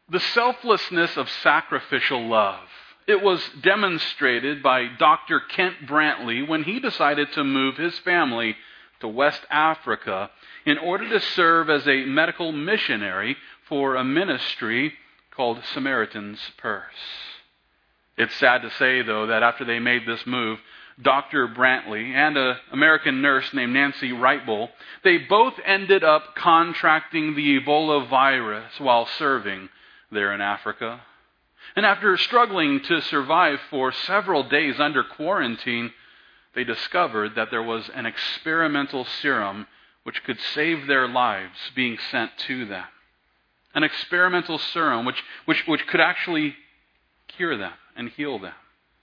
The selflessness of sacrificial love. It was demonstrated by Dr. Kent Brantley when he decided to move his family to West Africa in order to serve as a medical missionary for a ministry called Samaritan's Purse. It's sad to say, though, that after they made this move, Dr. Brantley and an American nurse named Nancy Wrightbull, they both ended up contracting the Ebola virus while serving there in Africa. And after struggling to survive for several days under quarantine, they discovered that there was an experimental serum which could save their lives being sent to them. An experimental serum which could actually cure them and heal them.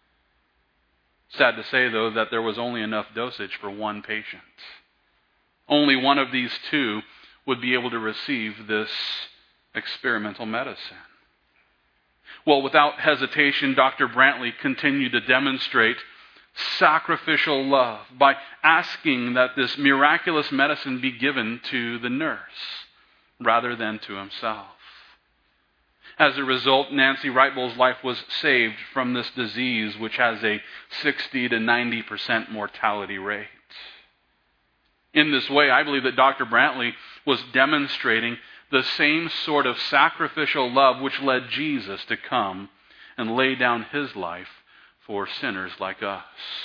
Sad to say, though, that there was only enough dosage for one patient. Only one of these two would be able to receive this experimental medicine. Well, without hesitation, Dr. Brantley continued to demonstrate sacrificial love by asking that this miraculous medicine be given to the nurse rather than to himself. As a result, Nancy Wrightbull's life was saved from this disease, which has a 60 to 90% mortality rate. In this way, I believe that Dr. Brantley was demonstrating the same sort of sacrificial love which led Jesus to come and lay down his life for sinners like us.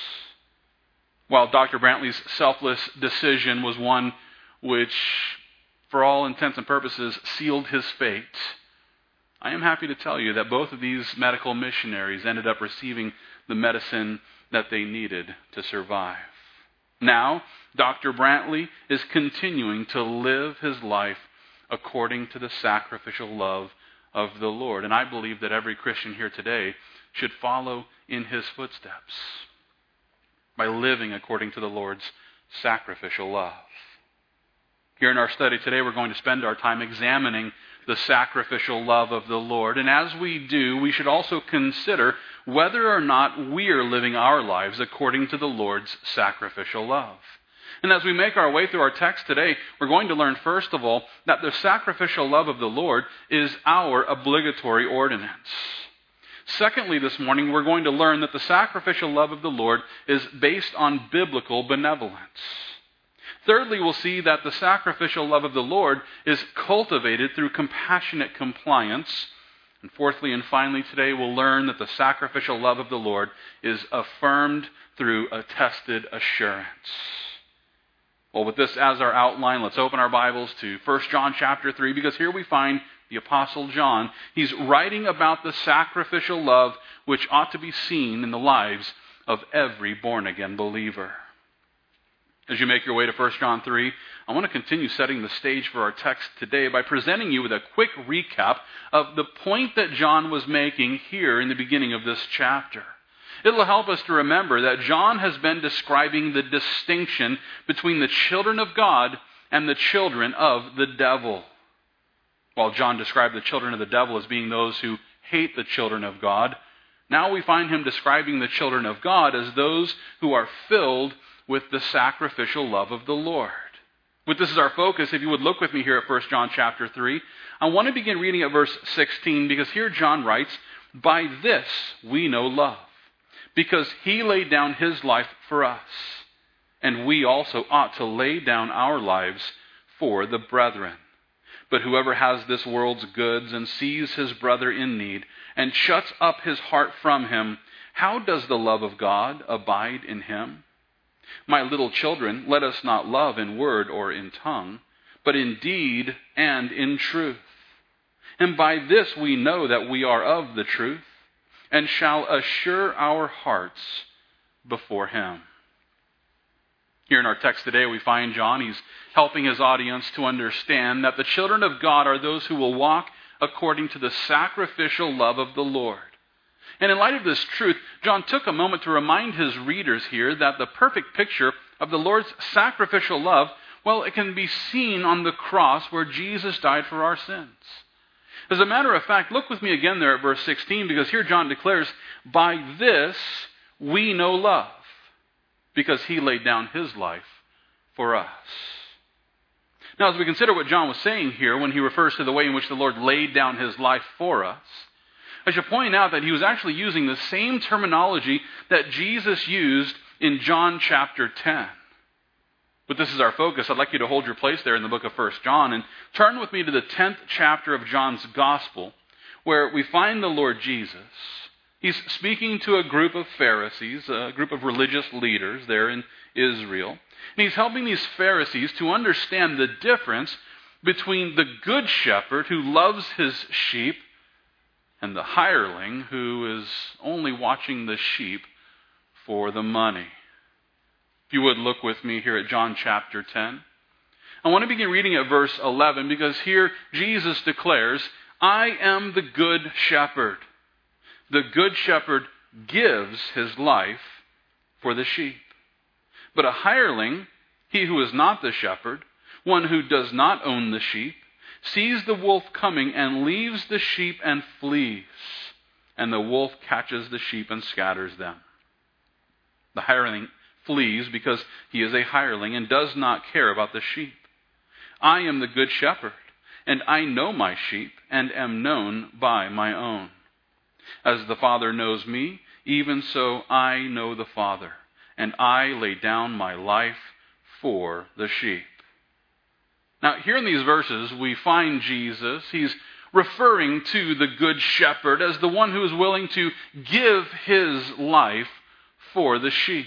While Dr. Brantley's selfless decision was one which, for all intents and purposes, sealed his fate, I am happy to tell you that both of these medical missionaries ended up receiving the medicine that they needed to survive. Now, Dr. Brantley is continuing to live his life according to the sacrificial love of the Lord. And I believe that every Christian here today should follow in his footsteps by living according to the Lord's sacrificial love. Here in our study today, we're going to spend our time examining the sacrificial love of the Lord. And as we do, we should also consider whether or not we are living our lives according to the Lord's sacrificial love. And as we make our way through our text today, we're going to learn, first of all, that the sacrificial love of the Lord is our obligatory ordinance. Secondly, this morning, we're going to learn that the sacrificial love of the Lord is based on biblical benevolence. Thirdly, we'll see that the sacrificial love of the Lord is cultivated through compassionate compliance. And fourthly and finally today, we'll learn that the sacrificial love of the Lord is affirmed through a tested assurance. Well, with this as our outline, let's open our Bibles to 1 John chapter 3, because here we find the Apostle John. He's writing about the sacrificial love which ought to be seen in the lives of every born-again believer. As you make your way to 1 John 3, I want to continue setting the stage for our text today by presenting you with a quick recap of the point that John was making here in the beginning of this chapter. It'll help us to remember that John has been describing the distinction between the children of God and the children of the devil. While John described the children of the devil as being those who hate the children of God, now we find him describing the children of God as those who are filled with the sacrificial love of the Lord. With this as our focus, if you would look with me here at 1 John chapter 3, I want to begin reading at verse 16, because here John writes, "By this we know love, because he laid down his life for us, and we also ought to lay down our lives for the brethren. But whoever has this world's goods and sees his brother in need and shuts up his heart from him, how does the love of God abide in him? My little children, let us not love in word or in tongue, but in deed and in truth. And by this we know that we are of the truth, and shall assure our hearts before him." Here in our text today, we find John. He's helping his audience to understand that the children of God are those who will walk according to the sacrificial love of the Lord. And in light of this truth, John took a moment to remind his readers here that the perfect picture of the Lord's sacrificial love, well, it can be seen on the cross where Jesus died for our sins. As a matter of fact, look with me again there at verse 16, because here John declares, "By this we know love, because he laid down his life for us." Now, as we consider what John was saying here when he refers to the way in which the Lord laid down his life for us, I should point out that he was actually using the same terminology that Jesus used in John chapter 10. But this is our focus. I'd like you to hold your place there in the book of 1 John and turn with me to the 10th chapter of John's Gospel, where we find the Lord Jesus. He's speaking to a group of Pharisees, a group of religious leaders there in Israel. And he's helping these Pharisees to understand the difference between the good shepherd who loves his sheep and the hireling who is only watching the sheep for the money. If you would look with me here at John chapter 10. I want to begin reading at verse 11 because here Jesus declares, I am the good shepherd. The good shepherd gives his life for the sheep. But a hireling, he who is not the shepherd, one who does not own the sheep, sees the wolf coming and leaves the sheep and flees. And the wolf catches the sheep and scatters them. The hireling flees because he is a hireling and does not care about the sheep. I am the good shepherd, and I know my sheep and am known by my own. As the Father knows me, even so I know the Father, and I lay down my life for the sheep. Now, here in these verses, we find Jesus. He's referring to the good shepherd as the one who is willing to give his life for the sheep.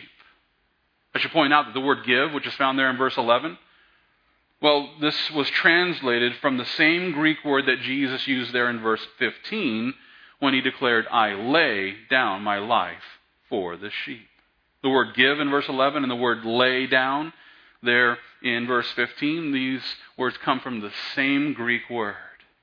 I should point out that the word give, which is found there in verse 11, well, this was translated from the same Greek word that Jesus used there in verse 15 when he declared, I lay down my life for the sheep. The word give in verse 11 and the word lay down there in verse 15, these words come from the same Greek word.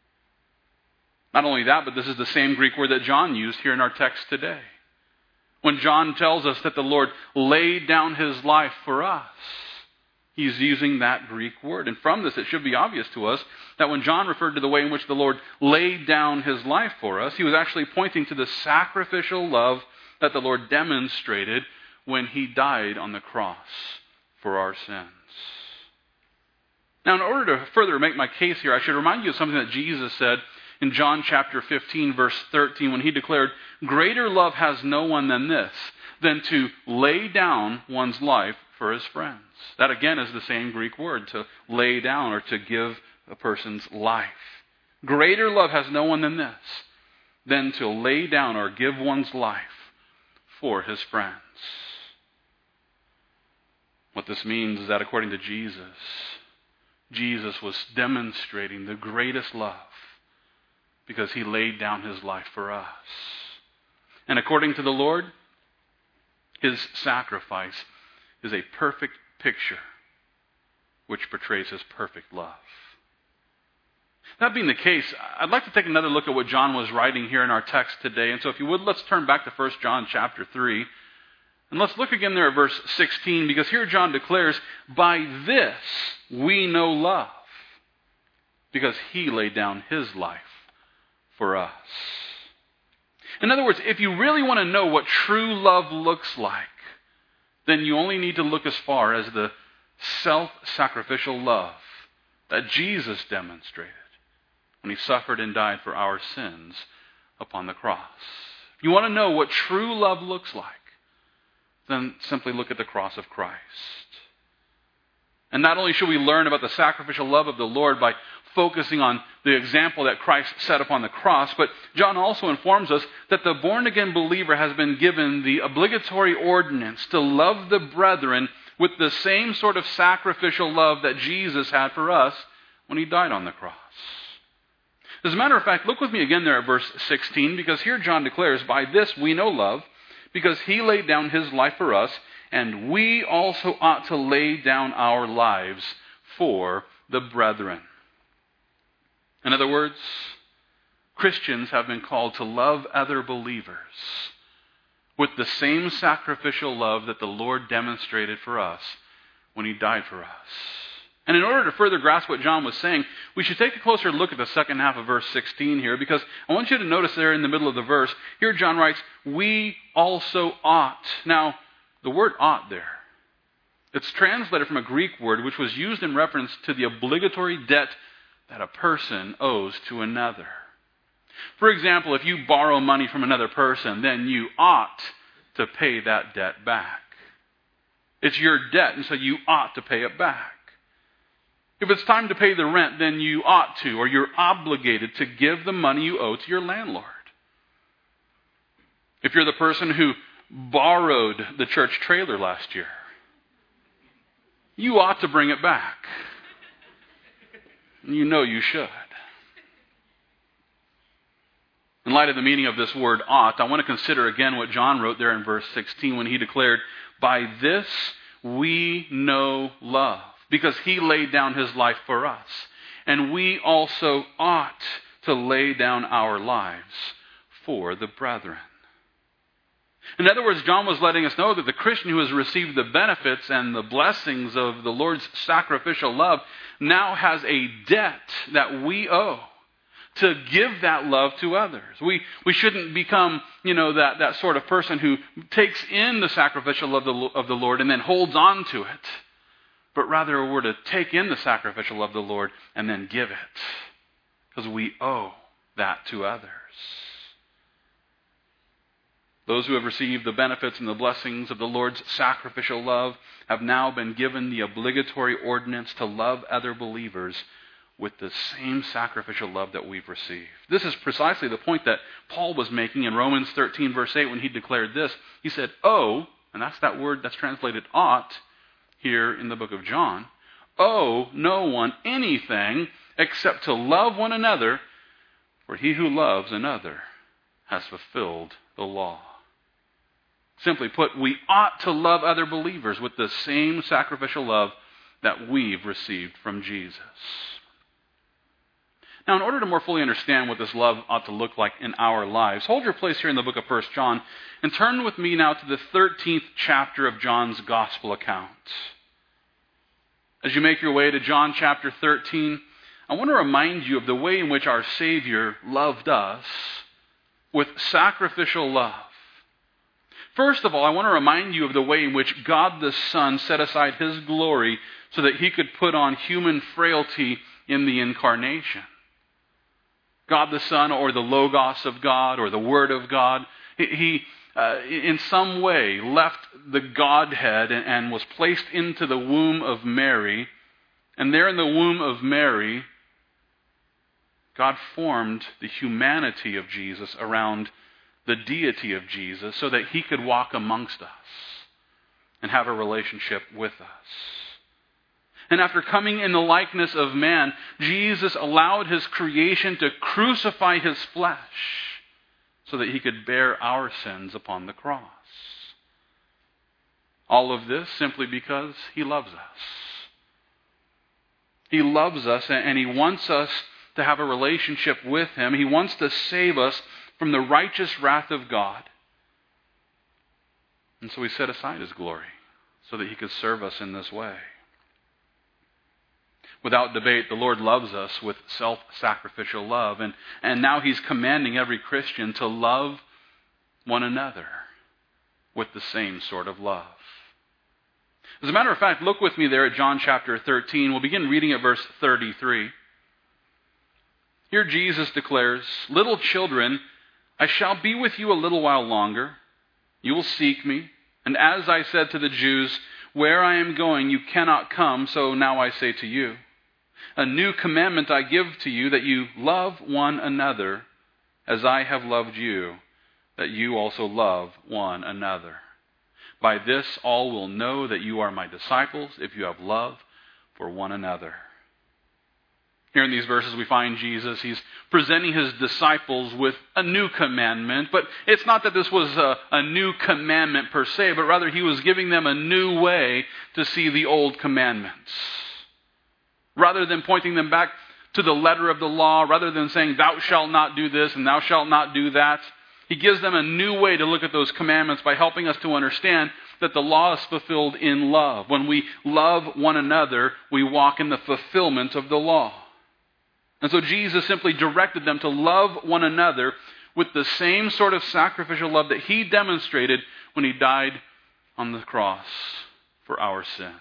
Not only that, but this is the same Greek word that John used here in our text today. When John tells us that the Lord laid down his life for us, he's using that Greek word. And from this, it should be obvious to us that when John referred to the way in which the Lord laid down his life for us, he was actually pointing to the sacrificial love that the Lord demonstrated when he died on the cross for our sins. Now, in order to further make my case here, I should remind you of something that Jesus said in John chapter 15, verse 13, when he declared, greater love has no one than this, than to lay down one's life for his friends. That again is the same Greek word, to lay down or to give a person's life. Greater love has no one than this, than to lay down or give one's life for his friends. What this means is that according to Jesus, Jesus was demonstrating the greatest love because he laid down his life for us. And according to the Lord, his sacrifice is a perfect picture which portrays his perfect love. That being the case, I'd like to take another look at what John was writing here in our text today. And so if you would, let's turn back to 1 John chapter 3. And let's look again there at verse 16, because here John declares, by this we know love, because he laid down his life for us. In other words, if you really want to know what true love looks like, then you only need to look as far as the self-sacrificial love that Jesus demonstrated when he suffered and died for our sins upon the cross. If you want to know what true love looks like, then simply look at the cross of Christ. And not only should we learn about the sacrificial love of the Lord by focusing on the example that Christ set upon the cross, but John also informs us that the born-again believer has been given the obligatory ordinance to love the brethren with the same sort of sacrificial love that Jesus had for us when he died on the cross. As a matter of fact, look with me again there at verse 16, because here John declares, by this we know love, because he laid down his life for us, and we also ought to lay down our lives for the brethren. In other words, Christians have been called to love other believers with the same sacrificial love that the Lord demonstrated for us when he died for us. And in order to further grasp what John was saying, we should take a closer look at the second half of verse 16 here, because I want you to notice there in the middle of the verse, here John writes, we also ought. Now, the word ought there It's translated from a Greek word which was used in reference to the obligatory debt that a person owes to another. For example, if you borrow money from another person, then you ought to pay that debt back. It's your debt, and so you ought to pay it back. If it's time to pay the rent, then you ought to, or you're obligated to give the money you owe to your landlord. If you're the person who borrowed the church trailer last year, you ought to bring it back. You know you should. In light of the meaning of this word ought, I want to consider again what John wrote there in verse 16 when he declared, "By this we know love, because he laid down his life for us. And we also ought to lay down our lives for the brethren." In other words, John was letting us know that the Christian who has received the benefits and the blessings of the Lord's sacrificial love now has a debt that we owe to give that love to others. We shouldn't become, that sort of person who takes in the sacrificial love of the Lord and then holds on to it. But rather we're to take in the sacrificial love of the Lord and then give it. Because we owe that to others. Those who have received the benefits and the blessings of the Lord's sacrificial love have now been given the obligatory ordinance to love other believers with the same sacrificial love that we've received. This is precisely the point that Paul was making in Romans 13, verse 8, when he declared this. He said, "Owe," and that's that word that's translated ought here in the book of John, "owe no one anything except to love one another, for he who loves another has fulfilled the law." Simply put, we ought to love other believers with the same sacrificial love that we've received from Jesus. Now, in order to more fully understand what this love ought to look like in our lives, hold your place here in the book of 1 John and turn with me now to the 13th chapter of John's gospel account. As you make your way to John chapter 13, I want to remind you of the way in which our Savior loved us with sacrificial love. First of all, I want to remind you of the way in which God the Son set aside his glory so that he could put on human frailty in the incarnation. God the Son, or the Logos of God, or the Word of God, he in some way left the Godhead and was placed into the womb of Mary. And there in the womb of Mary, God formed the humanity of Jesus around the deity of Jesus so that he could walk amongst us and have a relationship with us. And after coming in the likeness of man, Jesus allowed his creation to crucify his flesh so that he could bear our sins upon the cross. All of this simply because he loves us. He loves us and he wants us to have a relationship with him. He wants to save us from the righteous wrath of God. And so he set aside his glory so that he could serve us in this way. Without debate, the Lord loves us with self-sacrificial love. And now he's commanding every Christian to love one another with the same sort of love. As a matter of fact, look with me there at John chapter 13. We'll begin reading at verse 33. Here Jesus declares, "Little children, I shall be with you a little while longer. You will seek me. And as I said to the Jews, where I am going you cannot come, so now I say to you. A new commandment I give to you, that you love one another as I have loved you, that you also love one another. By this all will know that you are my disciples, if you have love for one another." Here in these verses we find Jesus, he's presenting his disciples with a new commandment, but it's not that this was a new commandment per se, but rather he was giving them a new way to see the old commandments. Rather than pointing them back to the letter of the law, rather than saying, "Thou shalt not do this and thou shalt not do that," he gives them a new way to look at those commandments by helping us to understand that the law is fulfilled in love. When we love one another, we walk in the fulfillment of the law. And so Jesus simply directed them to love one another with the same sort of sacrificial love that he demonstrated when he died on the cross for our sins.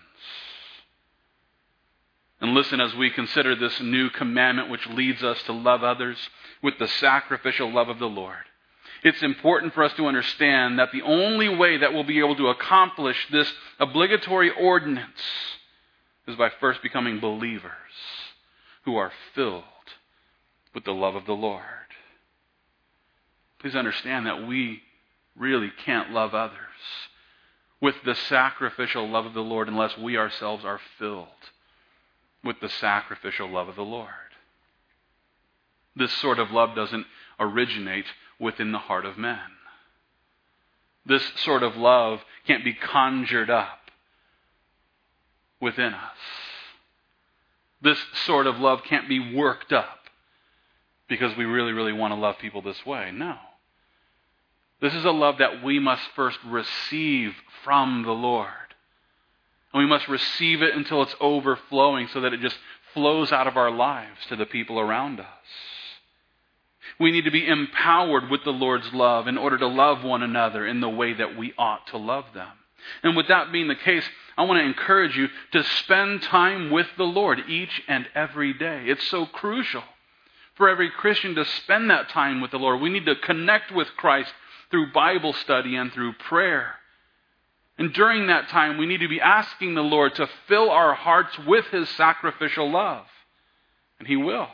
And listen, as we consider this new commandment which leads us to love others with the sacrificial love of the Lord, it's important for us to understand that the only way that we'll be able to accomplish this obligatory ordinance is by first becoming believers who are filled with the love of the Lord. Please understand that we really can't love others with the sacrificial love of the Lord unless we ourselves are filled with the sacrificial love of the Lord. This sort of love doesn't originate within the heart of men. This sort of love can't be conjured up within us. This sort of love can't be worked up because we really, really want to love people this way. No. This is a love that we must first receive from the Lord. And we must receive it until it's overflowing so that it just flows out of our lives to the people around us. We need to be empowered with the Lord's love in order to love one another in the way that we ought to love them. And with that being the case, I want to encourage you to spend time with the Lord each and every day. It's so crucial for every Christian to spend that time with the Lord. We need to connect with Christ through Bible study and through prayer. And during that time, we need to be asking the Lord to fill our hearts with His sacrificial love. And He will.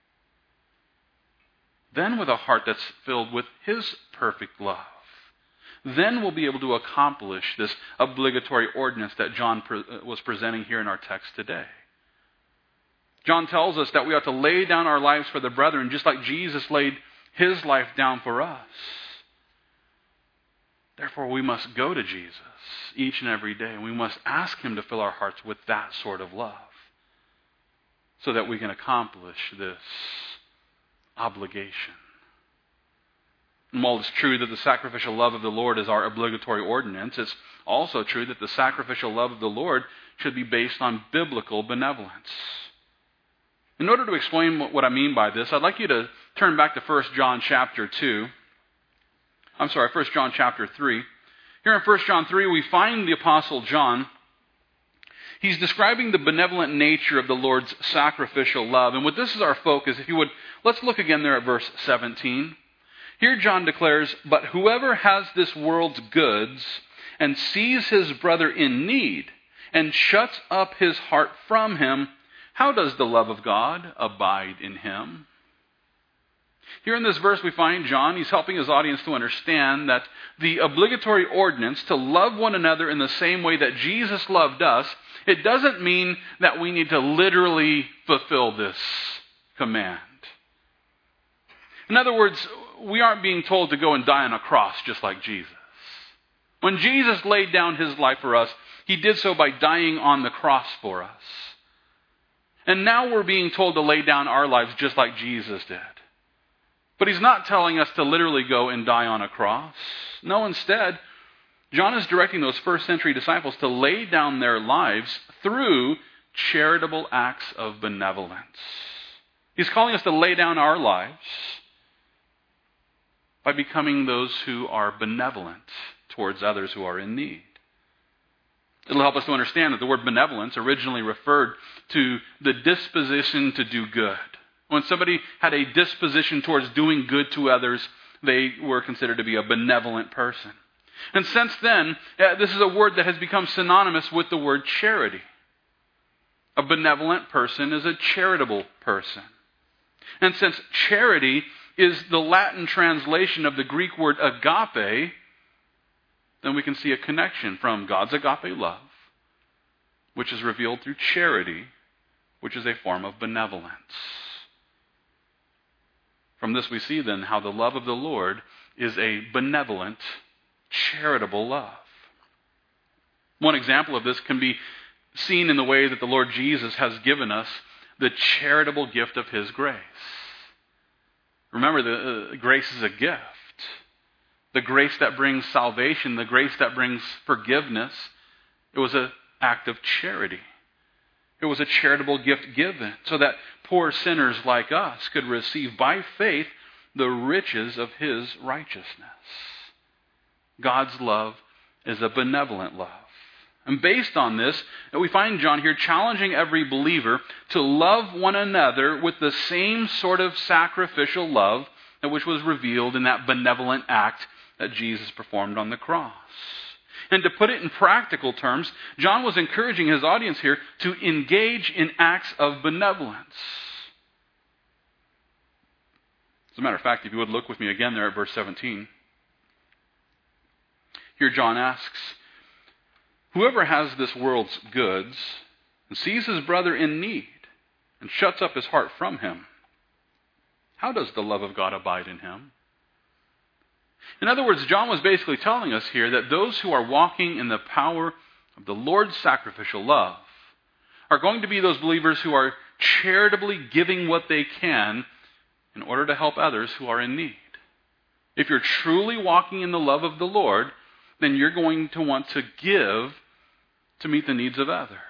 Then with a heart that's filled with His perfect love, then we'll be able to accomplish this obligatory ordinance that John was presenting here in our text today. John tells us that we ought to lay down our lives for the brethren, just like Jesus laid His life down for us. Therefore, we must go to Jesus each and every day, and we must ask Him to fill our hearts with that sort of love so that we can accomplish this obligation. And while it's true that the sacrificial love of the Lord is our obligatory ordinance, it's also true that the sacrificial love of the Lord should be based on biblical benevolence. In order to explain what I mean by this, I'd like you to turn back to 1 John chapter 3. Here in 1 John 3, we find the Apostle John. He's describing the benevolent nature of the Lord's sacrificial love. And with this as our focus, if you would, let's look again there at verse 17. Here John declares, "But whoever has this world's goods and sees his brother in need and shuts up his heart from him, how does the love of God abide in him?" Here in this verse we find John, he's helping his audience to understand that the obligatory ordinance to love one another in the same way that Jesus loved us, it doesn't mean that we need to literally fulfill this command. In other words, we aren't being told to go and die on a cross just like Jesus. When Jesus laid down His life for us, He did so by dying on the cross for us. And now we're being told to lay down our lives just like Jesus did. But He's not telling us to literally go and die on a cross. No, instead, John is directing those first century disciples to lay down their lives through charitable acts of benevolence. He's calling us to lay down our lives by becoming those who are benevolent towards others who are in need. It'll help us to understand that the word benevolence originally referred to the disposition to do good. When somebody had a disposition towards doing good to others, they were considered to be a benevolent person. And since then, this is a word that has become synonymous with the word charity. A benevolent person is a charitable person. And since charity is the Latin translation of the Greek word agape, then we can see a connection from God's agape love, which is revealed through charity, which is a form of benevolence. From this we see then how the love of the Lord is a benevolent, charitable love. One example of this can be seen in the way that the Lord Jesus has given us the charitable gift of His grace. Remember, the grace is a gift. The grace that brings salvation, the grace that brings forgiveness, it was an act of charity. It was a charitable gift given so that poor sinners like us could receive by faith the riches of His righteousness. God's love is a benevolent love. And based on this, we find John here challenging every believer to love one another with the same sort of sacrificial love which was revealed in that benevolent act that Jesus performed on the cross. And to put it in practical terms, John was encouraging his audience here to engage in acts of benevolence. As a matter of fact, if you would look with me again there at verse 17. Here John asks, "Whoever has this world's goods and sees his brother in need and shuts up his heart from him, how does the love of God abide in him?" In other words, John was basically telling us here that those who are walking in the power of the Lord's sacrificial love are going to be those believers who are charitably giving what they can in order to help others who are in need. If you're truly walking in the love of the Lord, then you're going to want to give to meet the needs of others.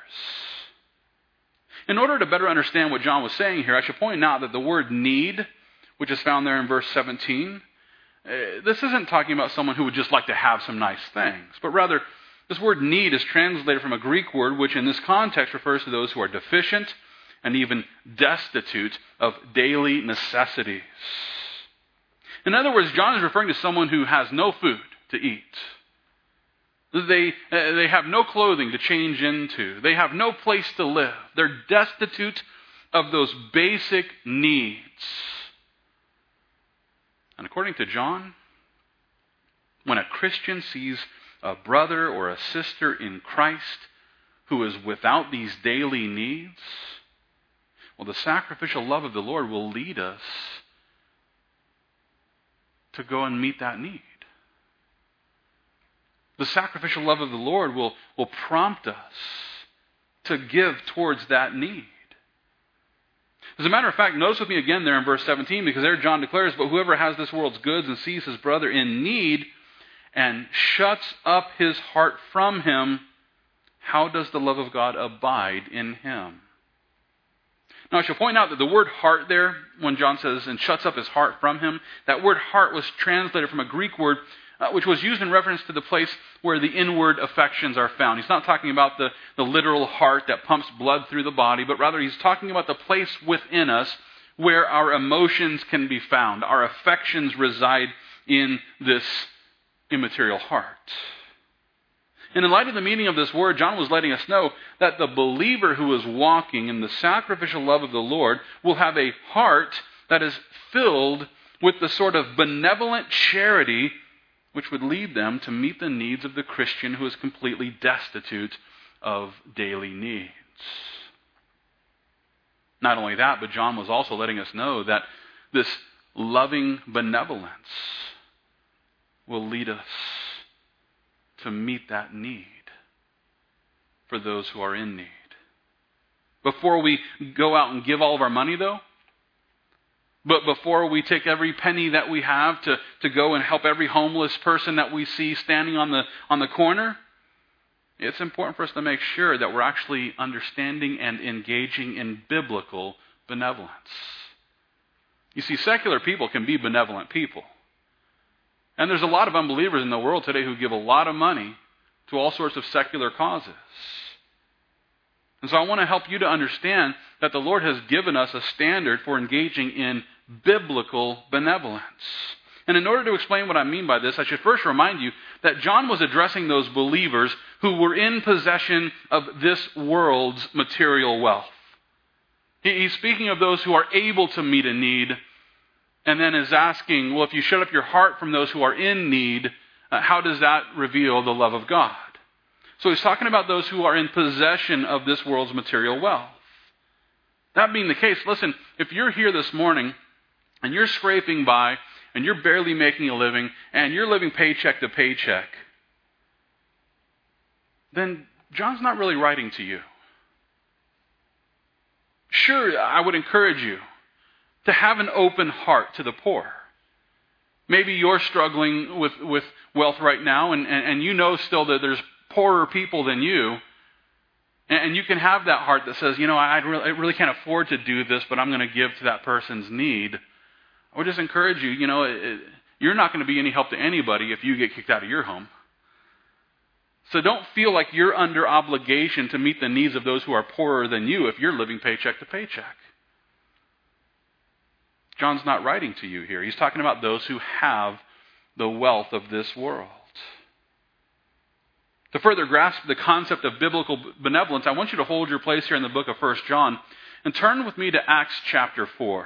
In order to better understand what John was saying here, I should point out that the word need, which is found there in verse 17, this isn't talking about someone who would just like to have some nice things, but rather this word need is translated from a Greek word which in this context refers to those who are deficient and even destitute of daily necessities. In other words, John is referring to someone who has no food to eat. They have no clothing to change into. They have no place to live. They're destitute of those basic needs. And according to John, when a Christian sees a brother or a sister in Christ who is without these daily needs, well, the sacrificial love of the Lord will lead us to go and meet that need. The sacrificial love of the Lord will prompt us to give towards that need. As a matter of fact, notice with me again there in verse 17, because there John declares, "But whoever has this world's goods and sees his brother in need and shuts up his heart from him, how does the love of God abide in him?" Now I shall point out that the word heart there, when John says, "and shuts up his heart from him," that word heart was translated from a Greek word which was used in reference to the place where the inward affections are found. He's not talking about the literal heart that pumps blood through the body, but rather he's talking about the place within us where our emotions can be found. Our affections reside in this immaterial heart. And in light of the meaning of this word, John was letting us know that the believer who is walking in the sacrificial love of the Lord will have a heart that is filled with the sort of benevolent charity which would lead them to meet the needs of the Christian who is completely destitute of daily needs. Not only that, but John was also letting us know that this loving benevolence will lead us to meet that need for those who are in need. Before we go out and give all of our money, though, but before we take every penny that we have to go and help every homeless person that we see standing on the corner, it's important for us to make sure that we're actually understanding and engaging in biblical benevolence. You see, secular people can be benevolent people. And there's a lot of unbelievers in the world today who give a lot of money to all sorts of secular causes. And so I want to help you to understand that the Lord has given us a standard for engaging in biblical benevolence. And in order to explain what I mean by this, I should first remind you that John was addressing those believers who were in possession of this world's material wealth. He's speaking of those who are able to meet a need, and then is asking, well, if you shut up your heart from those who are in need, how does that reveal the love of God? So he's talking about those who are in possession of this world's material wealth. That being the case, listen, if you're here this morning and you're scraping by and you're barely making a living and you're living paycheck to paycheck, then John's not really writing to you. Sure, I would encourage you to have an open heart to the poor. Maybe you're struggling with wealth right now and you know still that there's poorer people than you, and you can have that heart that says, I really can't afford to do this, but I'm going to give to that person's need. I would just encourage you, you're not going to be any help to anybody if you get kicked out of your home. So don't feel like you're under obligation to meet the needs of those who are poorer than you if you're living paycheck to paycheck. John's not writing to you here. He's talking about those who have the wealth of this world. To further grasp the concept of biblical benevolence, I want you to hold your place here in the book of 1 John and turn with me to Acts chapter 4.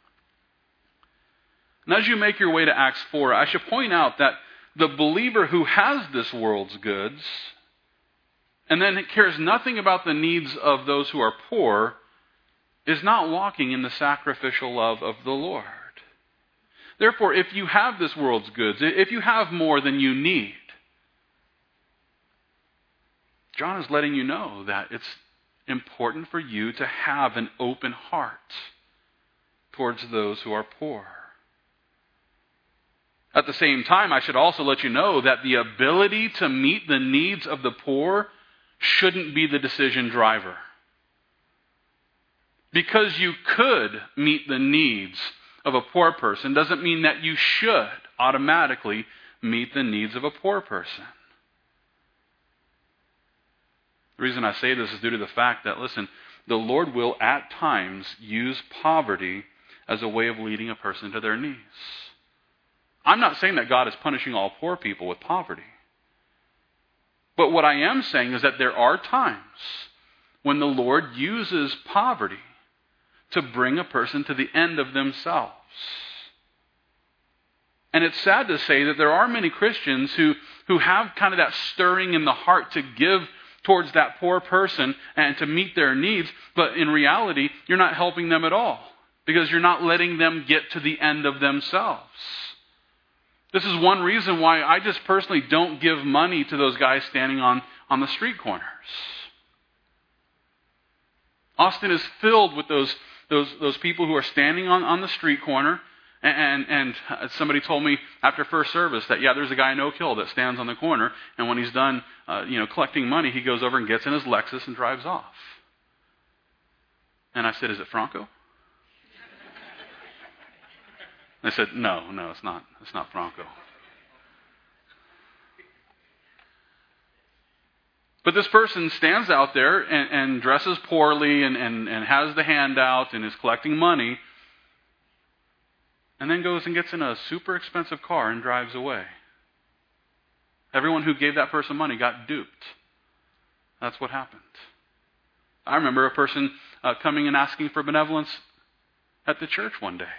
And as you make your way to Acts 4, I should point out that the believer who has this world's goods and then cares nothing about the needs of those who are poor is not walking in the sacrificial love of the Lord. Therefore, if you have this world's goods, if you have more than you need, John is letting you know that it's important for you to have an open heart towards those who are poor. At the same time, I should also let you know that the ability to meet the needs of the poor shouldn't be the decision driver. Because you could meet the needs of a poor person doesn't mean that you should automatically meet the needs of a poor person. The reason I say this is due to the fact that, listen, the Lord will at times use poverty as a way of leading a person to their knees. I'm not saying that God is punishing all poor people with poverty. But what I am saying is that there are times when the Lord uses poverty to bring a person to the end of themselves. And it's sad to say that there are many Christians who have kind of that stirring in the heart to give towards that poor person and to meet their needs, but in reality, you're not helping them at all because you're not letting them get to the end of themselves. This is one reason why I just personally don't give money to those guys standing on the street corners. Austin is filled with those people who are standing on the street corner. And somebody told me after first service that, there's a guy in Oak Hill that stands on the corner, and when he's done, collecting money, he goes over and gets in his Lexus and drives off. And I said, "Is it Franco?" They said, No, it's not. It's not Franco. But this person stands out there and dresses poorly and has the handout and is collecting money, and then goes and gets in a super expensive car and drives away. Everyone who gave that person money got duped. That's what happened. I remember a person coming and asking for benevolence at the church one day.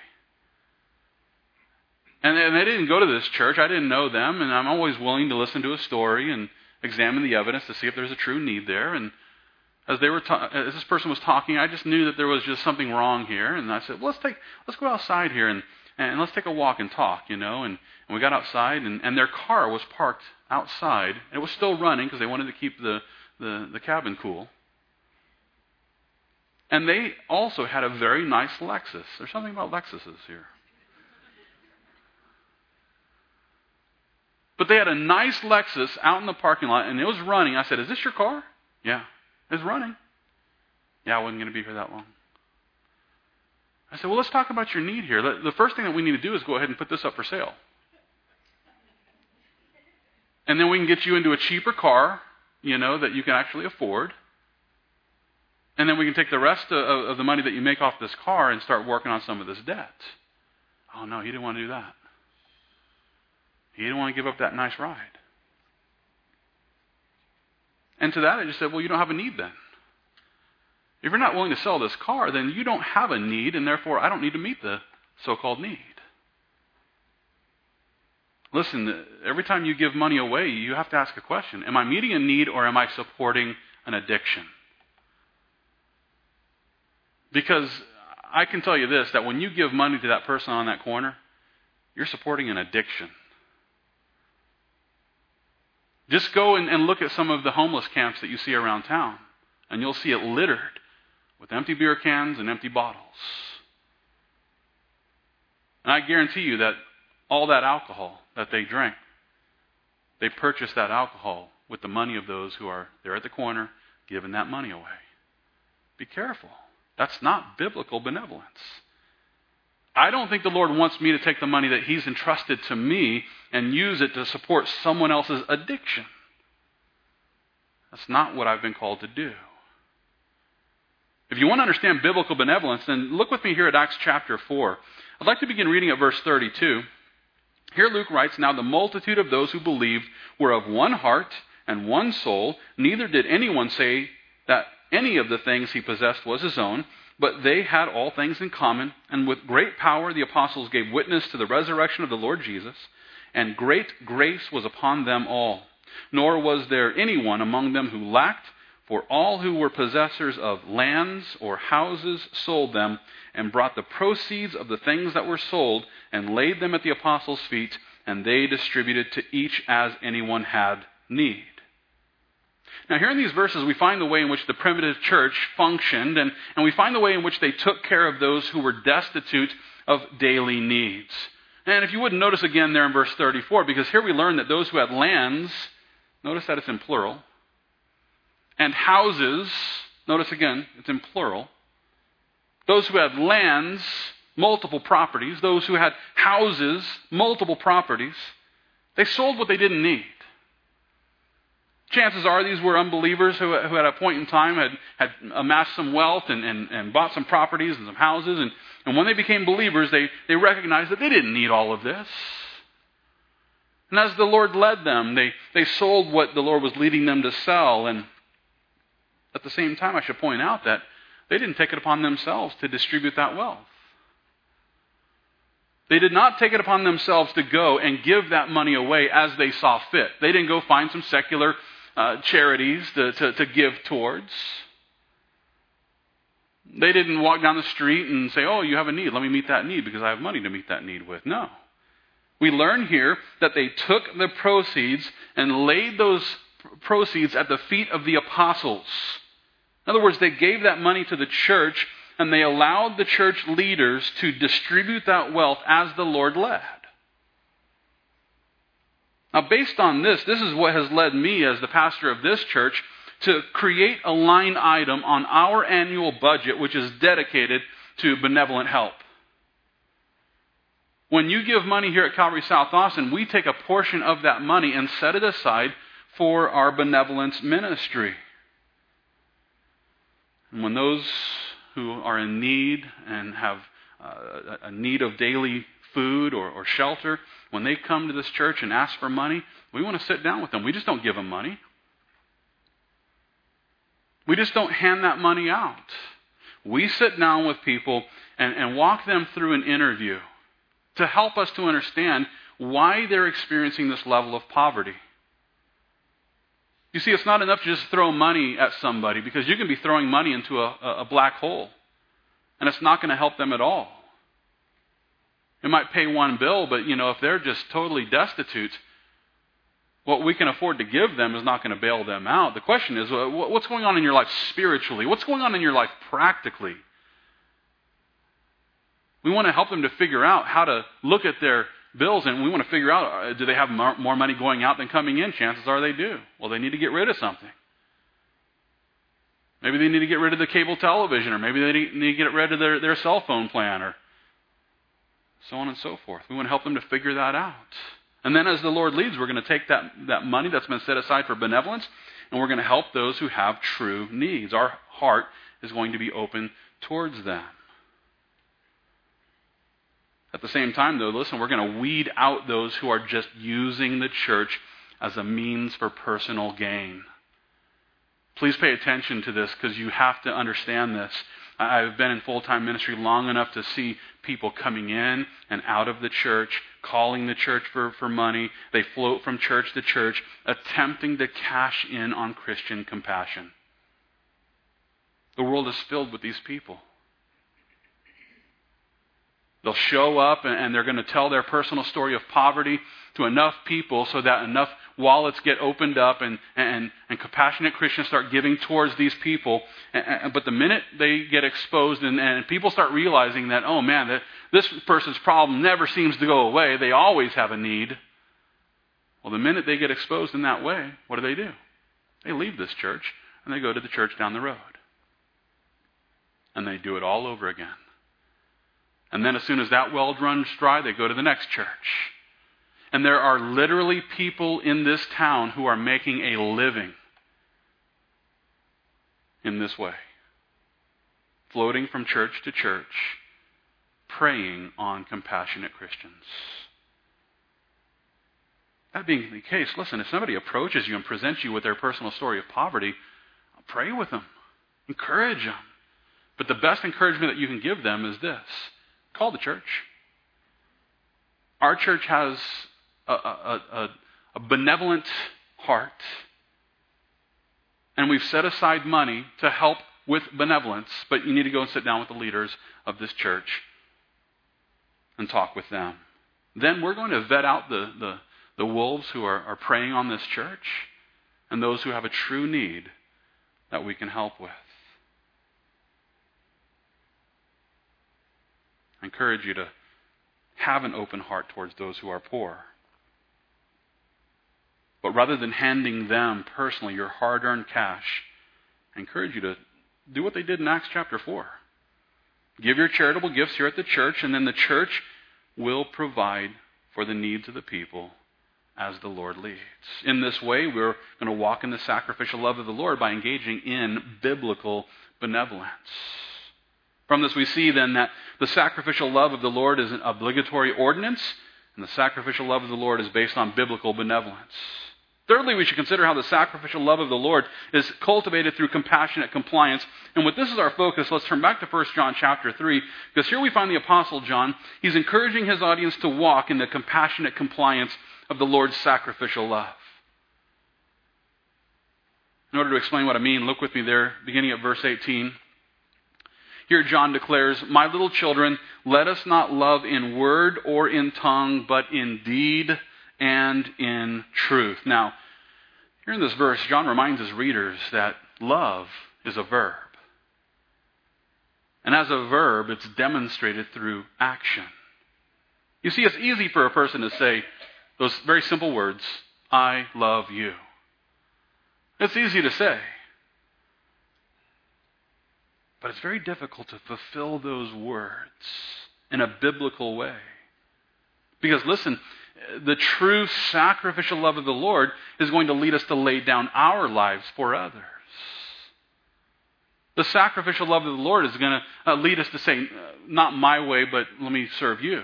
And they didn't go to this church. I didn't know them, and I'm always willing to listen to a story and examine the evidence to see if there's a true need there. And as this person was talking, I just knew that there was just something wrong here. And I said, let's go outside here and let's take a walk and talk, And we got outside, and their car was parked outside. It was still running because they wanted to keep the cabin cool. And they also had a very nice Lexus. There's something about Lexuses here. But they had a nice Lexus out in the parking lot, and it was running. I said, "Is this your car?" "Yeah." "It's running." "Yeah, I wasn't going to be here that long." I said, "Well, let's talk about your need here. The first thing that we need to do is go ahead and put this up for sale. And then we can get you into a cheaper car, that you can actually afford. And then we can take the rest of the money that you make off this car and start working on some of this debt." Oh, no, he didn't want to do that. He didn't want to give up that nice ride. And to that, I just said, "Well, you don't have a need then. If you're not willing to sell this car, then you don't have a need, and therefore I don't need to meet the so-called need." Listen, every time you give money away, you have to ask a question. Am I meeting a need, or am I supporting an addiction? Because I can tell you this, that when you give money to that person on that corner, you're supporting an addiction. Just go and look at some of the homeless camps that you see around town, and you'll see it littered with empty beer cans and empty bottles. And I guarantee you that all that alcohol that they drink, they purchase that alcohol with the money of those who are there at the corner giving that money away. Be careful. That's not biblical benevolence. I don't think the Lord wants me to take the money that He's entrusted to me and use it to support someone else's addiction. That's not what I've been called to do. If you want to understand biblical benevolence, then look with me here at Acts chapter 4. I'd like to begin reading at verse 32. Here Luke writes, "Now the multitude of those who believed were of one heart and one soul. Neither did anyone say that any of the things he possessed was his own, but they had all things in common. And with great power the apostles gave witness to the resurrection of the Lord Jesus, and great grace was upon them all. Nor was there anyone among them who lacked, for all who were possessors of lands or houses sold them and brought the proceeds of the things that were sold and laid them at the apostles' feet, and they distributed to each as anyone had need." Now here in these verses we find the way in which the primitive church functioned, and we find the way in which they took care of those who were destitute of daily needs. And if you wouldn't notice again there in verse 34, because here we learn that those who had lands, notice that it's in plural, and houses, notice again, it's in plural. Those who had lands, multiple properties, those who had houses, multiple properties, they sold what they didn't need. Chances are these were unbelievers who at a point in time had amassed some wealth and bought some properties and some houses. And when they became believers, they recognized that they didn't need all of this. And as the Lord led them, they sold what the Lord was leading them to sell. And at the same time, I should point out that they didn't take it upon themselves to distribute that wealth. They did not take it upon themselves to go and give that money away as they saw fit. They didn't go find some secular charities to give towards. They didn't walk down the street and say, "Oh, you have a need. Let me meet that need because I have money to meet that need with." No. We learn here that they took the proceeds and laid those proceeds at the feet of the apostles. In other words, they gave that money to the church, and they allowed the church leaders to distribute that wealth as the Lord led. Now, based on this is what has led me as the pastor of this church to create a line item on our annual budget which is dedicated to benevolent help. When you give money here at Calvary South Austin, we take a portion of that money and set it aside for our benevolence ministry. And when those who are in need and have a need of daily food or shelter, when they come to this church and ask for money, we want to sit down with them. We just don't give them money. We just don't hand that money out. We sit down with people and walk them through an interview to help us to understand why they're experiencing this level of poverty. You see, it's not enough to just throw money at somebody, because you can be throwing money into a black hole, and it's not going to help them at all. It might pay one bill, but if they're just totally destitute, what we can afford to give them is not going to bail them out. The question is, what's going on in your life spiritually? What's going on in your life practically? We want to help them to figure out how to look at their bills, and we want to figure out, do they have more money going out than coming in? Chances are they do. Well, they need to get rid of something. Maybe they need to get rid of the cable television, or maybe they need to get rid of their cell phone plan, or so on and so forth. We want to help them to figure that out. And then as the Lord leads, we're going to take that money that's been set aside for benevolence, and we're going to help those who have true needs. Our heart is going to be open towards them. At the same time, though, listen, we're going to weed out those who are just using the church as a means for personal gain. Please pay attention to this, because you have to understand this. I've been in full-time ministry long enough to see people coming in and out of the church, calling the church for money. They float from church to church, attempting to cash in on Christian compassion. The world is filled with these people. They'll show up and they're going to tell their personal story of poverty to enough people so that enough wallets get opened up and compassionate Christians start giving towards these people. But the minute they get exposed and people start realizing that, oh man, that this person's problem never seems to go away, they always have a need. Well, the minute they get exposed in that way, what do? They leave this church and they go to the church down the road. And they do it all over again. And then as soon as that well runs dry, they go to the next church. And there are literally people in this town who are making a living in this way, floating from church to church, preying on compassionate Christians. That being the case, listen, if somebody approaches you and presents you with their personal story of poverty, pray with them. Encourage them. But the best encouragement that you can give them is this. Call the church. Our church has a benevolent heart. And we've set aside money to help with benevolence, but you need to go and sit down with the leaders of this church and talk with them. Then we're going to vet out the wolves who are preying on this church and those who have a true need that we can help with. I encourage you to have an open heart towards those who are poor. But rather than handing them personally your hard-earned cash, I encourage you to do what they did in Acts chapter 4. Give your charitable gifts here at the church, and then the church will provide for the needs of the people as the Lord leads. In this way, we're going to walk in the sacrificial love of the Lord by engaging in biblical benevolence. From this we see then that the sacrificial love of the Lord is an obligatory ordinance, and the sacrificial love of the Lord is based on biblical benevolence. Thirdly, we should consider how the sacrificial love of the Lord is cultivated through compassionate compliance. And with this as our focus, let's turn back to 1 John chapter 3, because here we find the Apostle John. He's encouraging his audience to walk in the compassionate compliance of the Lord's sacrificial love. In order to explain what I mean, look with me there, beginning at verse 18. Here John declares, "My little children, let us not love in word or in tongue, but in deed and in truth." Now, here in this verse, John reminds his readers that love is a verb. And as a verb, it's demonstrated through action. You see, it's easy for a person to say those very simple words, "I love you." It's easy to say. But it's very difficult to fulfill those words in a biblical way. Because listen, the true sacrificial love of the Lord is going to lead us to lay down our lives for others. The sacrificial love of the Lord is going to lead us to say, not my way, but let me serve you.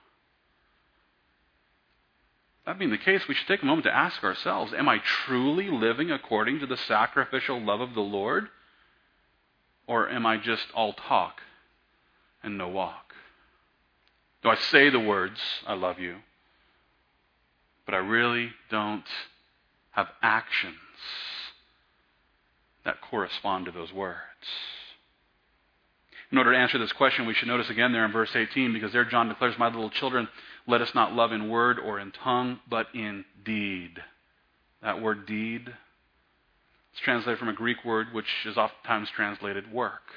That being the case, we should take a moment to ask ourselves, am I truly living according to the sacrificial love of the Lord? Or am I just all talk and no walk? Do I say the words, "I love you," but I really don't have actions that correspond to those words? In order to answer this question, we should notice again there in verse 18, because there John declares, "My little children, let us not love in word or in tongue, but in deed." That word deed, it's translated from a Greek word which is oftentimes translated work.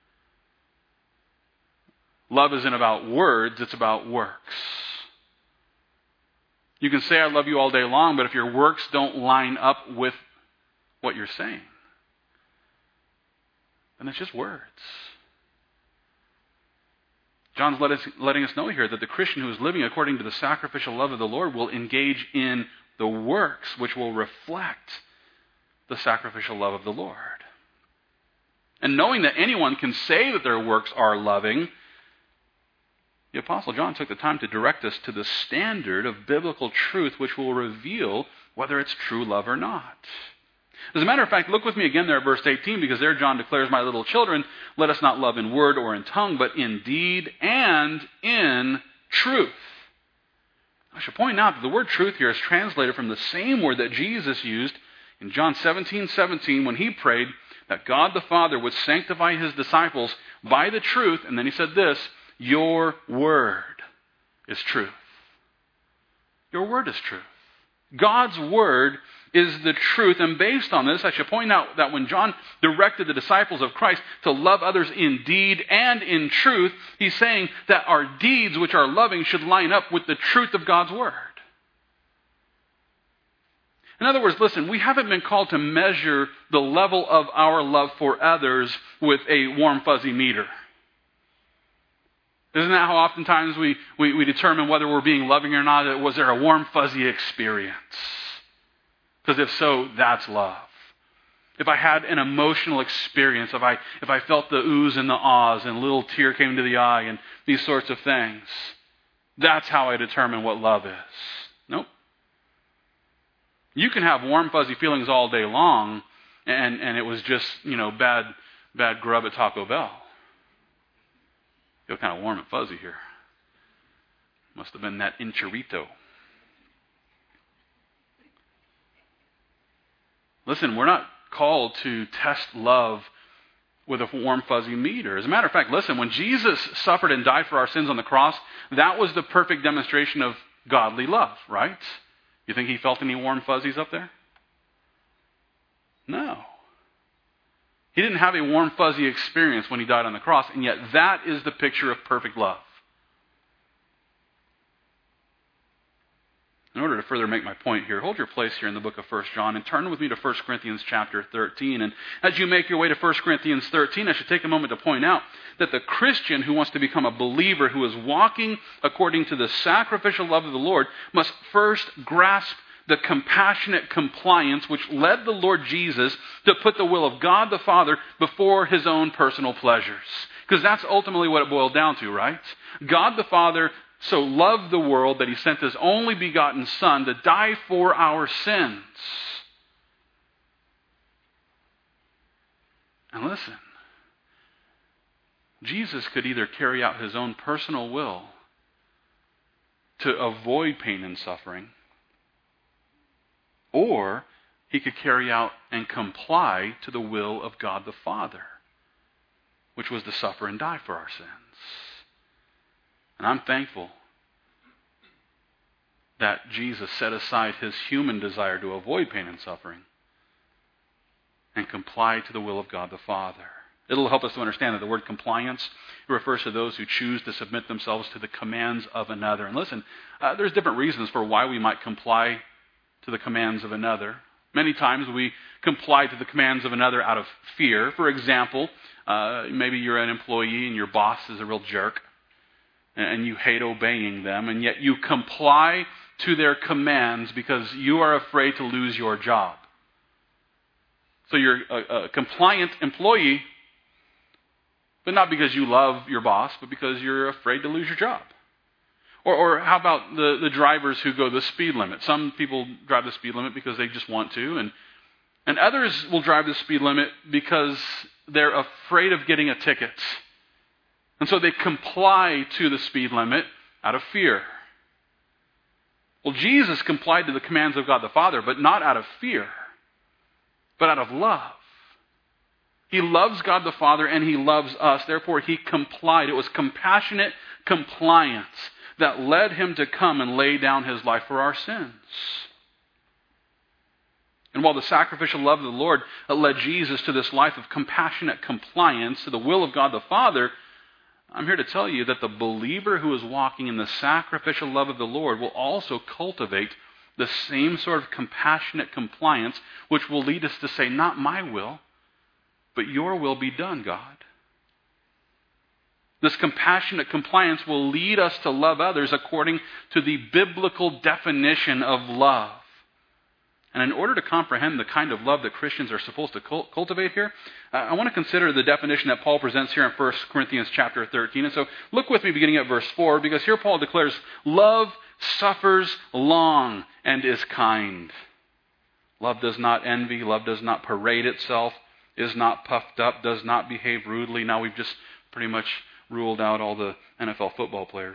Love isn't about words, it's about works. You can say, "I love you" all day long, but if your works don't line up with what you're saying, then it's just words. John's letting us know here that the Christian who is living according to the sacrificial love of the Lord will engage in the works which will reflect the sacrificial love of the Lord. And knowing that anyone can say that their works are loving, the Apostle John took the time to direct us to the standard of biblical truth which will reveal whether it's true love or not. As a matter of fact, look with me again there at verse 18, because there John declares, "My little children, let us not love in word or in tongue, but in deed and in truth." I should point out that the word truth here is translated from the same word that Jesus used in John 17:17 when he prayed that God the Father would sanctify his disciples by the truth. And then he said this, "Your word is truth." Your word is truth. God's word is the truth. And based on this, I should point out that when John directed the disciples of Christ to love others in deed and in truth, he's saying that our deeds, which are loving, should line up with the truth of God's word. In other words, listen, we haven't been called to measure the level of our love for others with a warm, fuzzy meter. Isn't that how oftentimes we determine whether we're being loving or not? Was there a warm, fuzzy experience? Because if so, that's love. if I had an emotional experience, if I felt the oohs and the ahs and a little tear came to the eye and these sorts of things, that's how I determine what love is. Nope. You can have warm, fuzzy feelings all day long, and it was just, bad grub at Taco Bell. Feel kind of warm and fuzzy here. Must have been that enchilito. Listen, we're not called to test love with a warm, fuzzy meter. As a matter of fact, listen, when Jesus suffered and died for our sins on the cross, that was the perfect demonstration of godly love, right? You think he felt any warm fuzzies up there? No. He didn't have a warm, fuzzy experience when he died on the cross, and yet that is the picture of perfect love. In order to further make my point here, hold your place here in the book of 1 John and turn with me to 1 Corinthians chapter 13. And as you make your way to 1 Corinthians 13, I should take a moment to point out that the Christian who wants to become a believer, who is walking according to the sacrificial love of the Lord, must first grasp the compassionate compliance which led the Lord Jesus to put the will of God the Father before his own personal pleasures. Because that's ultimately what it boiled down to, right? God the Father so loved the world that he sent his only begotten Son to die for our sins. And listen, Jesus could either carry out his own personal will to avoid pain and suffering, or he could carry out and comply to the will of God the Father, which was to suffer and die for our sins. And I'm thankful that Jesus set aside his human desire to avoid pain and suffering and comply to the will of God the Father. It'll help us to understand that the word compliance refers to those who choose to submit themselves to the commands of another. And listen, there's different reasons for why we might comply to the commands of another. Many times we comply to the commands of another out of fear. For example, maybe you're an employee and your boss is a real jerk, and you hate obeying them, and yet you comply to their commands because you are afraid to lose your job. So you're a compliant employee, but not because you love your boss, but because you're afraid to lose your job. Or how about the drivers who go the speed limit? Some people drive the speed limit because they just want to, and others will drive the speed limit because they're afraid of getting a ticket. And so they comply to the speed limit out of fear. Well, Jesus complied to the commands of God the Father, but not out of fear, but out of love. He loves God the Father and he loves us. Therefore, he complied. It was compassionate compliance that led him to come and lay down his life for our sins. And while the sacrificial love of the Lord led Jesus to this life of compassionate compliance to the will of God the Father, I'm here to tell you that the believer who is walking in the sacrificial love of the Lord will also cultivate the same sort of compassionate compliance, which will lead us to say, not my will, but your will be done, God. This compassionate compliance will lead us to love others according to the biblical definition of love. And in order to comprehend the kind of love that Christians are supposed to cultivate here, I want to consider the definition that Paul presents here in 1 Corinthians chapter 13. And so look with me beginning at verse 4, because here Paul declares, love suffers long and is kind. Love does not envy. Love does not parade itself, is not puffed up, does not behave rudely. Now we've just pretty much ruled out all the NFL football players.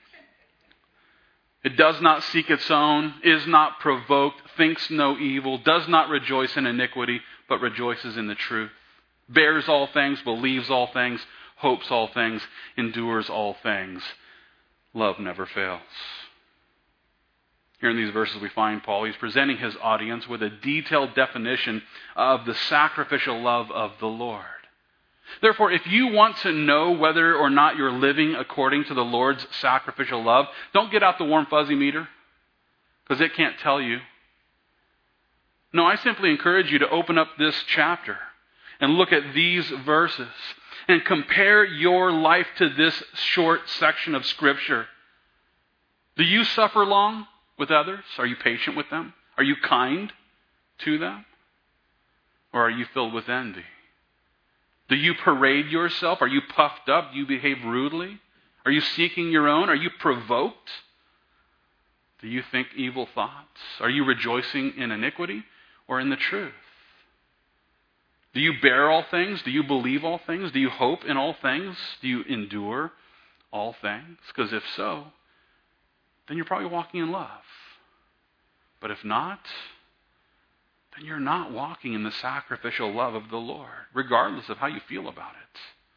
It does not seek its own, is not provoked, thinks no evil, does not rejoice in iniquity, but rejoices in the truth. Bears all things, believes all things, hopes all things, endures all things. Love never fails. Here in these verses we find Paul, he's presenting his audience with a detailed definition of the sacrificial love of the Lord. Therefore, if you want to know whether or not you're living according to the Lord's sacrificial love, don't get out the warm fuzzy meter, because it can't tell you. No, I simply encourage you to open up this chapter and look at these verses and compare your life to this short section of Scripture. Do you suffer long with others? Are you patient with them? Are you kind to them? Or are you filled with envy? Do you parade yourself? Are you puffed up? Do you behave rudely? Are you seeking your own? Are you provoked? Do you think evil thoughts? Are you rejoicing in iniquity or in the truth? Do you bear all things? Do you believe all things? Do you hope in all things? Do you endure all things? Because if so, then you're probably walking in love. But if not, then you're not walking in the sacrificial love of the Lord, regardless of how you feel about it.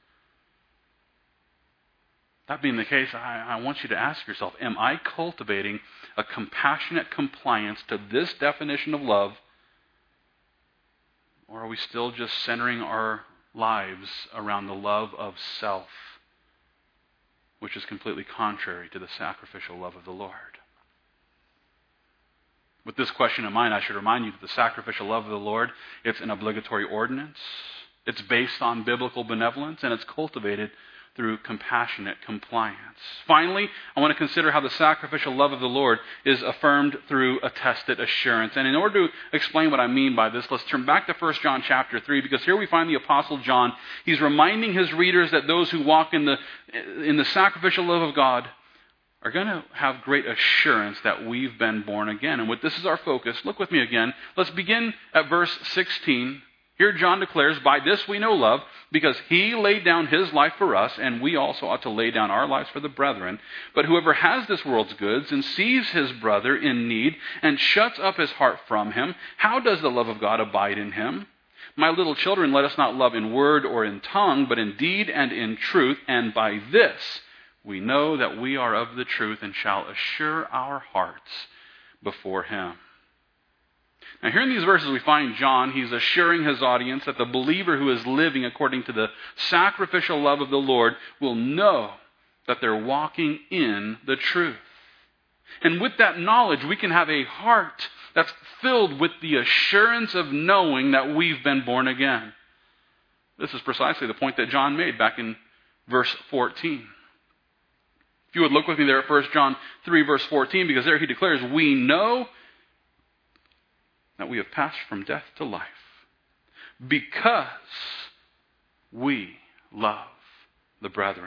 That being the case, I want you to ask yourself, am I cultivating a compassionate compliance to this definition of love, or are we still just centering our lives around the love of self, which is completely contrary to the sacrificial love of the Lord? With this question in mind, I should remind you that the sacrificial love of the Lord, it's an obligatory ordinance. It's based on biblical benevolence, and it's cultivated through compassionate compliance. Finally, I want to consider how the sacrificial love of the Lord is affirmed through attested assurance. And in order to explain what I mean by this, let's turn back to 1 John chapter 3, because here we find the Apostle John. He's reminding his readers that those who walk in the sacrificial love of God are going to have great assurance that we've been born again. And this is our focus. Look with me again. Let's begin at verse 16. Here John declares, "By this we know love, because he laid down his life for us, and we also ought to lay down our lives for the brethren. But whoever has this world's goods and sees his brother in need and shuts up his heart from him, how does the love of God abide in him? My little children, let us not love in word or in tongue, but in deed and in truth. And by this we know that we are of the truth and shall assure our hearts before him." Now here in these verses we find John, he's assuring his audience that the believer who is living according to the sacrificial love of the Lord will know that they're walking in the truth. And with that knowledge, we can have a heart that's filled with the assurance of knowing that we've been born again. This is precisely the point that John made back in verse 14. If you would look with me there at 1 John 3, verse 14, because there he declares, "We know that we have passed from death to life, because we love the brethren."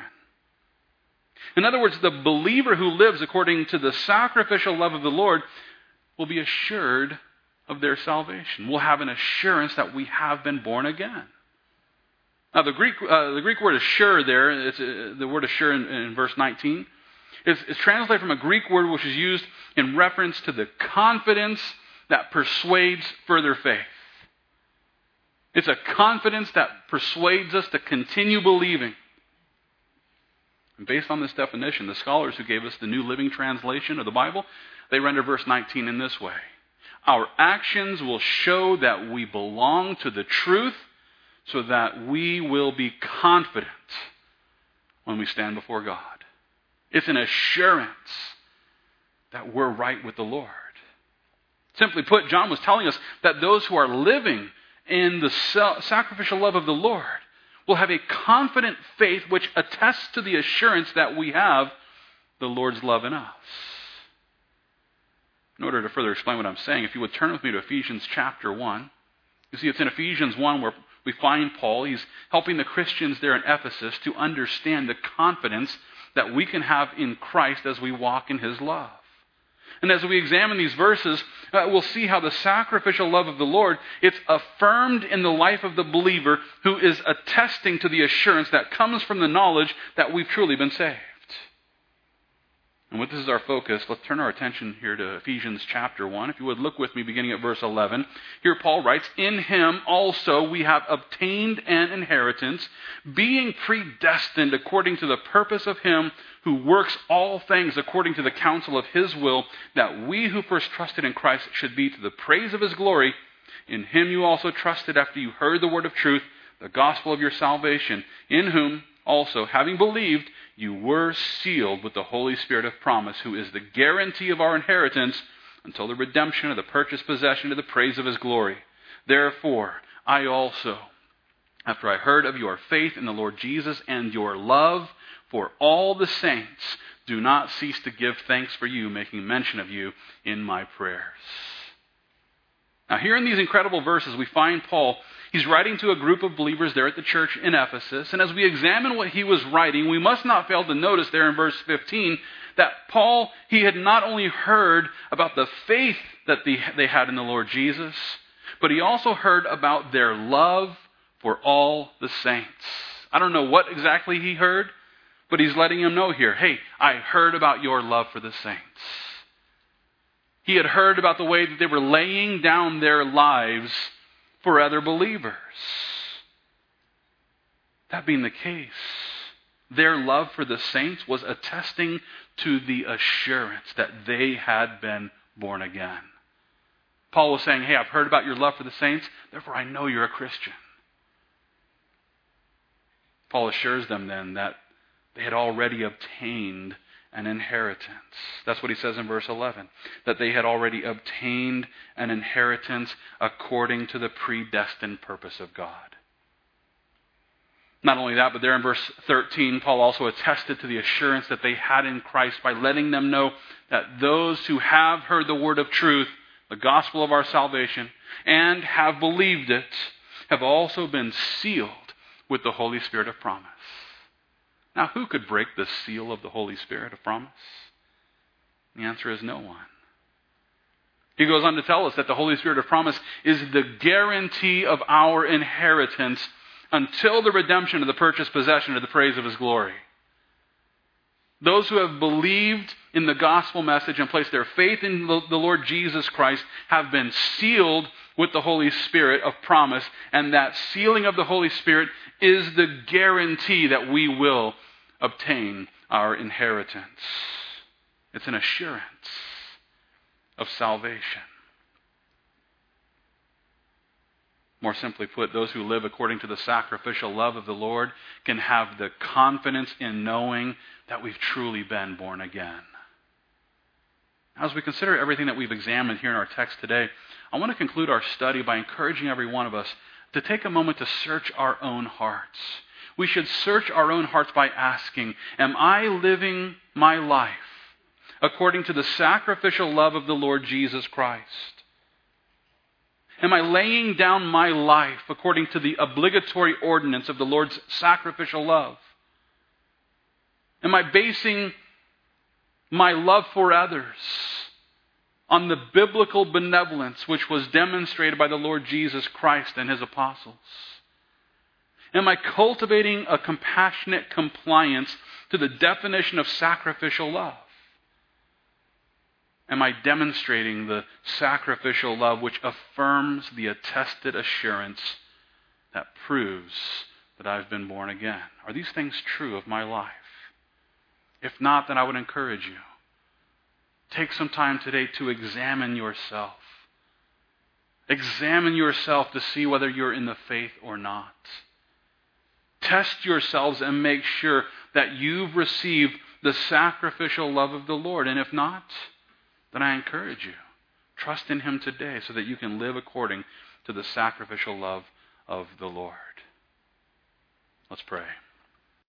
In other words, the believer who lives according to the sacrificial love of the Lord will be assured of their salvation. We'll have an assurance that we have been born again. Now, the Greek word assure there, it's the word assure in verse 19, is translated from a Greek word which is used in reference to the confidence that persuades further faith. It's a confidence that persuades us to continue believing. And based on this definition, the scholars who gave us the New Living Translation of the Bible, they render verse 19 in this way: "Our actions will show that we belong to the truth, so that we will be confident when we stand before God." It's an assurance that we're right with the Lord. Simply put, John was telling us that those who are living in the sacrificial love of the Lord will have a confident faith which attests to the assurance that we have the Lord's love in us. In order to further explain what I'm saying, if you would turn with me to Ephesians chapter 1. You see, it's in Ephesians 1 where we find Paul. He's helping the Christians there in Ephesus to understand the confidence that we can have in Christ as we walk in his love. And as we examine these verses, we'll see how the sacrificial love of the Lord, it's affirmed in the life of the believer who is attesting to the assurance that comes from the knowledge that we've truly been saved. And with this as our focus, let's turn our attention here to Ephesians chapter 1. If you would look with me beginning at verse 11. Here Paul writes, "In him also we have obtained an inheritance, being predestined according to the purpose of him who works all things according to the counsel of his will, that we who first trusted in Christ should be to the praise of his glory. In him you also trusted after you heard the word of truth, the gospel of your salvation, in whom also, having believed, you were sealed with the Holy Spirit of promise, who is the guarantee of our inheritance until the redemption of the purchased possession to the praise of his glory. Therefore, I also, after I heard of your faith in the Lord Jesus and your love for all the saints, do not cease to give thanks for you, making mention of you in my prayers." Now, here in these incredible verses, we find Paul, he's writing to a group of believers there at the church in Ephesus. And as we examine what he was writing, we must not fail to notice there in verse 15 that Paul, he had not only heard about the faith that they had in the Lord Jesus, but he also heard about their love for all the saints. I don't know what exactly he heard, but he's letting them know here, hey, I heard about your love for the saints. He had heard about the way that they were laying down their lives for other believers. That being the case, their love for the saints was attesting to the assurance that they had been born again. Paul was saying, hey, I've heard about your love for the saints, therefore I know you're a Christian. Paul assures them then that they had already obtained an inheritance. That's what he says in verse 11. That they had already obtained an inheritance according to the predestined purpose of God. Not only that, but there in verse 13, Paul also attested to the assurance that they had in Christ by letting them know that those who have heard the word of truth, the gospel of our salvation, and have believed it, have also been sealed with the Holy Spirit of promise. Now, who could break the seal of the Holy Spirit of promise? The answer is no one. He goes on to tell us that the Holy Spirit of promise is the guarantee of our inheritance until the redemption of the purchased possession to the praise of His glory. Those who have believed in the gospel message and placed their faith in the Lord Jesus Christ have been sealed with the Holy Spirit of promise, and that sealing of the Holy Spirit is the guarantee that we will obtain our inheritance. It's an assurance of salvation. More simply put, those who live according to the sacrificial love of the Lord can have the confidence in knowing that we've truly been born again. As we consider everything that we've examined here in our text today, I want to conclude our study by encouraging every one of us to take a moment to search our own hearts. We should search our own hearts by asking, am I living my life according to the sacrificial love of the Lord Jesus Christ? Am I laying down my life according to the obligatory ordinance of the Lord's sacrificial love? Am I basing my love for others on the biblical benevolence which was demonstrated by the Lord Jesus Christ and His apostles? Am I cultivating a compassionate compliance to the definition of sacrificial love? Am I demonstrating the sacrificial love which affirms the attested assurance that proves that I've been born again? Are these things true of my life? If not, then I would encourage you. Take some time today to examine yourself. Examine yourself to see whether you're in the faith or not. Test yourselves and make sure that you've received the sacrificial love of the Lord. And if not, then I encourage you, trust in Him today so that you can live according to the sacrificial love of the Lord. Let's pray.